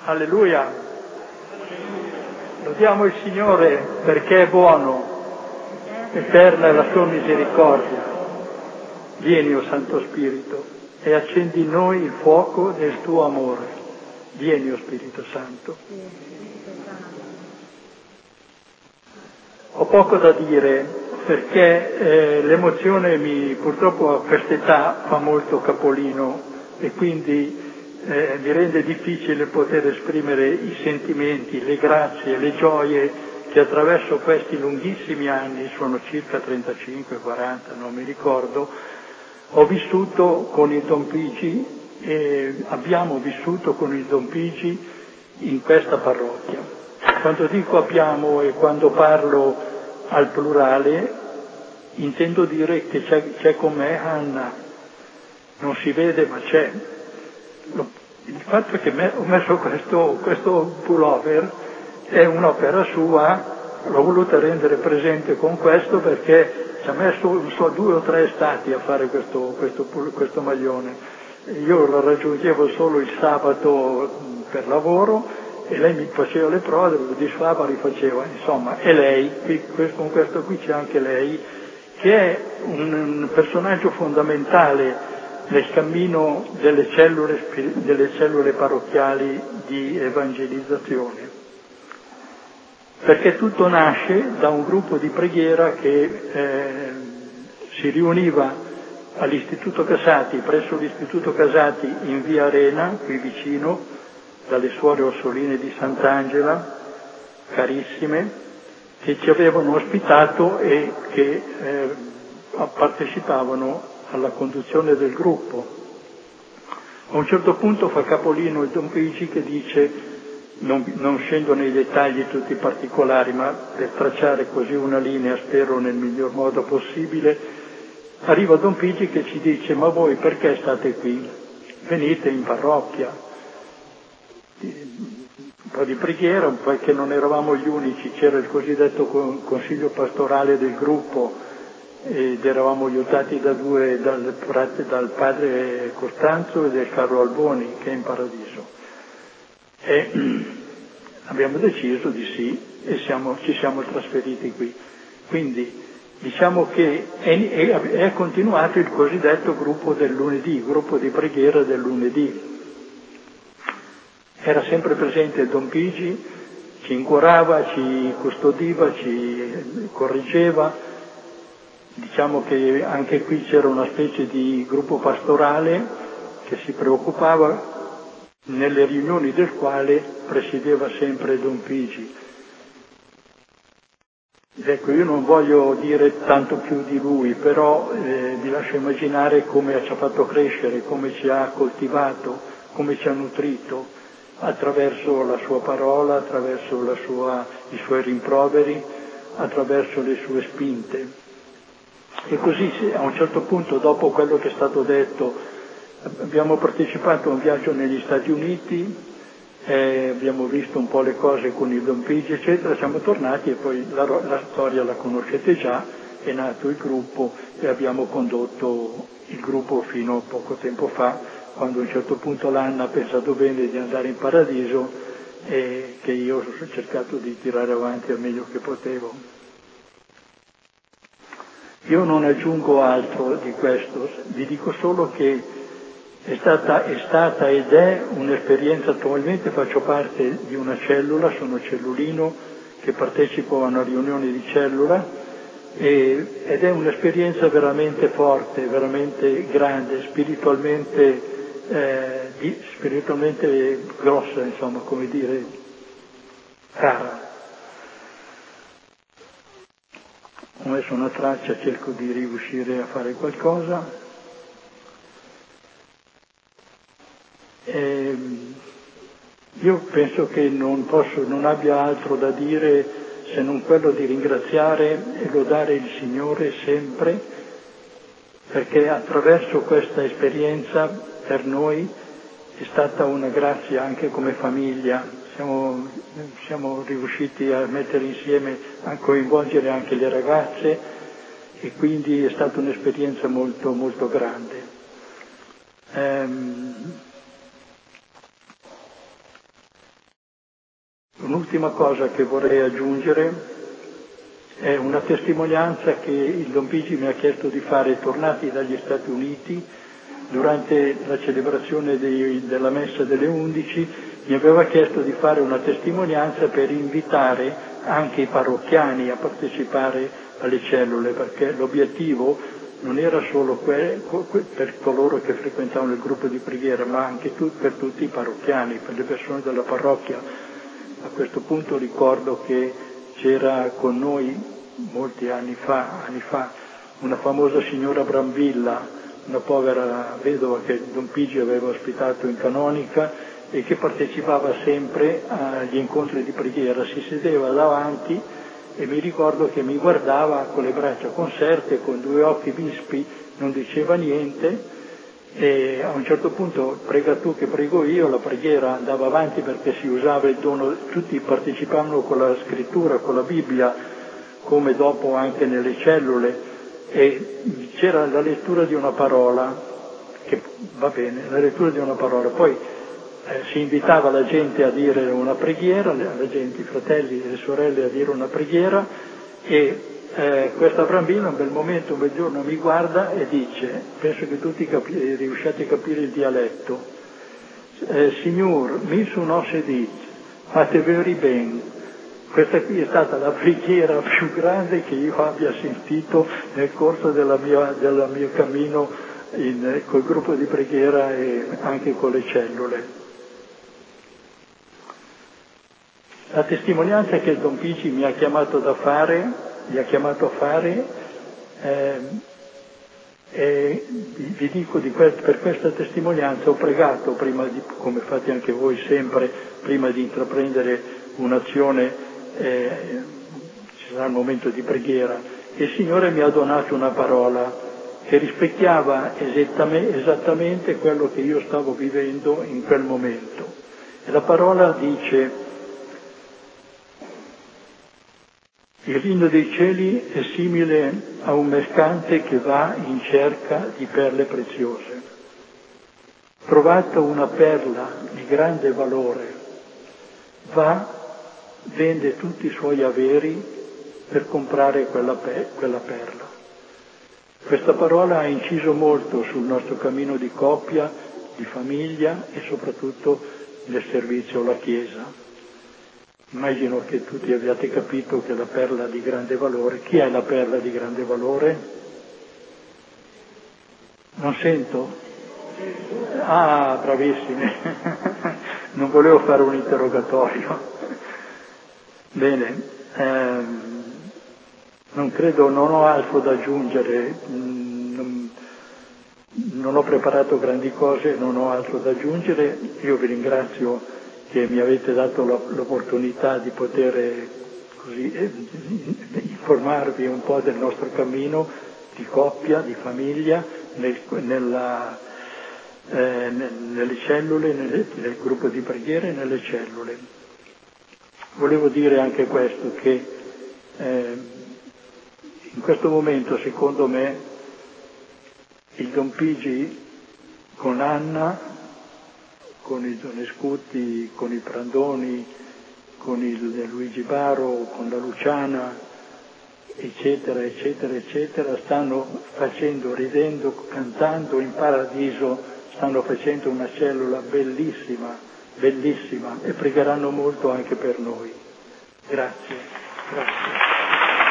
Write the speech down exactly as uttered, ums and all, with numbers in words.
Alleluia. Lodiamo il Signore perché è buono, eterna è la sua misericordia. Vieni, o Santo Spirito, e accendi in noi il fuoco del tuo amore. Vieni, o Spirito Santo. Ho poco da dire perché eh, l'emozione mi, purtroppo a quest'età fa molto capolino e quindi eh, mi rende difficile poter esprimere i sentimenti, le grazie, le gioie che attraverso questi lunghissimi anni, sono circa trentacinque quaranta, non mi ricordo, ho vissuto con il Don Pigi e abbiamo vissuto con il Don Pigi in questa parrocchia. Quando dico abbiamo e quando parlo al plurale, intendo dire che c'è, c'è con me Anna, non si vede ma c'è. Il fatto che me, ho messo questo, questo pullover è un'opera sua, l'ho voluta rendere presente con questo perché ci ha messo, non so, due o tre estati a fare questo, questo, questo maglione. Io lo raggiungevo solo il sabato per lavoro e lei mi faceva le prove, lo disfava, rifaceva, insomma, e lei, qui, con questo qui c'è anche lei, che è un, un personaggio fondamentale nel cammino delle cellule, delle cellule parrocchiali di evangelizzazione. Perché tutto nasce da un gruppo di preghiera che eh, si riuniva all'Istituto Casati, presso l'Istituto Casati in via Arena, qui vicino, dalle suore Orsoline di Sant'Angela, carissime, che ci avevano ospitato e che eh, partecipavano alla conduzione del gruppo. A un certo punto fa capolino il Don Pigi che dice, non, non scendo nei dettagli tutti i particolari, ma per tracciare così una linea, spero nel miglior modo possibile, arriva Don Pigi che ci dice, ma voi perché state qui? Venite in parrocchia. Un po' di preghiera, perché non eravamo gli unici, c'era il cosiddetto consiglio pastorale del gruppo ed eravamo aiutati da due, dal, dal padre Costanzo e del Carlo Alboni, che è in paradiso. E abbiamo deciso di sì e siamo, ci siamo trasferiti qui. Quindi diciamo che è, è, è continuato il cosiddetto gruppo del lunedì, gruppo di preghiera del lunedì. Era sempre presente Don Pigi, ci incuorava, ci custodiva, ci correggeva. Diciamo che anche qui c'era una specie di gruppo pastorale che si preoccupava, nelle riunioni del quale presiedeva sempre Don Pigi. Ecco, io non voglio dire tanto più di lui, però eh, vi lascio immaginare come ci ha fatto crescere, come ci ha coltivato, come ci ha nutrito, attraverso la sua parola, attraverso la sua, i suoi rimproveri, attraverso le sue spinte. E così a un certo punto, dopo quello che è stato detto, abbiamo partecipato a un viaggio negli Stati Uniti, eh, abbiamo visto un po' le cose con il Don Pigi, eccetera, siamo tornati e poi la, la storia la conoscete già, è nato il gruppo e abbiamo condotto il gruppo fino a poco tempo fa, quando a un certo punto l'Anna ha pensato bene di andare in paradiso e che io ho cercato di tirare avanti al meglio che potevo. Io non aggiungo altro di questo, vi dico solo che è stata, è stata ed è un'esperienza, attualmente faccio parte di una cellula, sono cellulino che partecipo a una riunione di cellula e, ed è un'esperienza veramente forte, veramente grande, spiritualmente, eh, di, spiritualmente grossa, insomma, come dire, cara. Ho messo una traccia, cerco di riuscire a fare qualcosa. E io penso che non posso, non abbia altro da dire se non quello di ringraziare e lodare il Signore sempre, perché attraverso questa esperienza per noi è stata una grazia anche come famiglia. Siamo, siamo riusciti a mettere insieme, a coinvolgere anche le ragazze e quindi è stata un'esperienza molto, molto grande. Ehm, Un'ultima cosa che vorrei aggiungere è una testimonianza che il Don Pigi mi ha chiesto di fare tornati dagli Stati Uniti. Durante la celebrazione dei, della messa delle undici mi aveva chiesto di fare una testimonianza per invitare anche i parrocchiani a partecipare alle cellule, perché l'obiettivo non era solo que, que, per coloro che frequentavano il gruppo di preghiera, ma anche tu, per tutti i parrocchiani, per le persone della parrocchia. A questo punto ricordo che c'era con noi molti anni fa, anni fa una famosa signora Brambilla, una povera vedova che Don Pigi aveva ospitato in canonica e che partecipava sempre agli incontri di preghiera. Si sedeva davanti e mi ricordo che mi guardava con le braccia conserte, con due occhi vispi, non diceva niente, e a un certo punto prega tu che prego io, la preghiera andava avanti perché si usava il dono, tutti partecipavano con la scrittura, con la Bibbia, come dopo anche nelle cellule, e c'era la lettura di una parola, che va bene, la lettura di una parola, poi eh, si invitava la gente a dire una preghiera, la gente, i fratelli e le sorelle a dire una preghiera, e eh, questa bambina un bel momento, un bel giorno mi guarda e dice, penso che tutti capi- riusciate a capire il dialetto, eh, Signor, mi sono sedit, fate veri ben. Questa qui è stata la preghiera più grande che io abbia sentito nel corso della mia, del mio cammino in, col gruppo di preghiera e anche con le cellule. La testimonianza che il Don Pigi mi ha chiamato da fare, mi ha chiamato a fare, eh, e vi dico di quest- per questa testimonianza ho pregato prima di, come fate anche voi sempre, prima di intraprendere un'azione. Eh, ci sarà il momento di preghiera e il Signore mi ha donato una parola che rispecchiava esattamente quello che io stavo vivendo in quel momento, e la parola dice: il regno dei cieli è simile a un mercante che va in cerca di perle preziose. Trovata una perla di grande valore, va, vende tutti i suoi averi per comprare quella, pe- quella perla. Questa parola ha inciso molto sul nostro cammino di coppia, di famiglia e soprattutto nel servizio alla Chiesa. Immagino che tutti abbiate capito che la perla di grande valore, chi è la perla di grande valore? Non sento? Ah, bravissimi, non volevo fare un interrogatorio. Bene, ehm, non credo, non ho altro da aggiungere, non, non ho preparato grandi cose, non ho altro da aggiungere. Io vi ringrazio che mi avete dato l'opportunità di poter così eh, informarvi un po' del nostro cammino di coppia, di famiglia, nel, nella, eh, nelle cellule, nelle, nel gruppo di preghiera e nelle cellule. Volevo dire anche questo, che eh, in questo momento, secondo me, il Don Pigi con Anna, con i Donescuti, con i Prandoni, con il Luigi Baro, con la Luciana, eccetera, eccetera, eccetera, stanno facendo, ridendo, cantando in paradiso, stanno facendo una cellula bellissima, bellissima, e pregheranno molto anche per noi. Grazie. Grazie.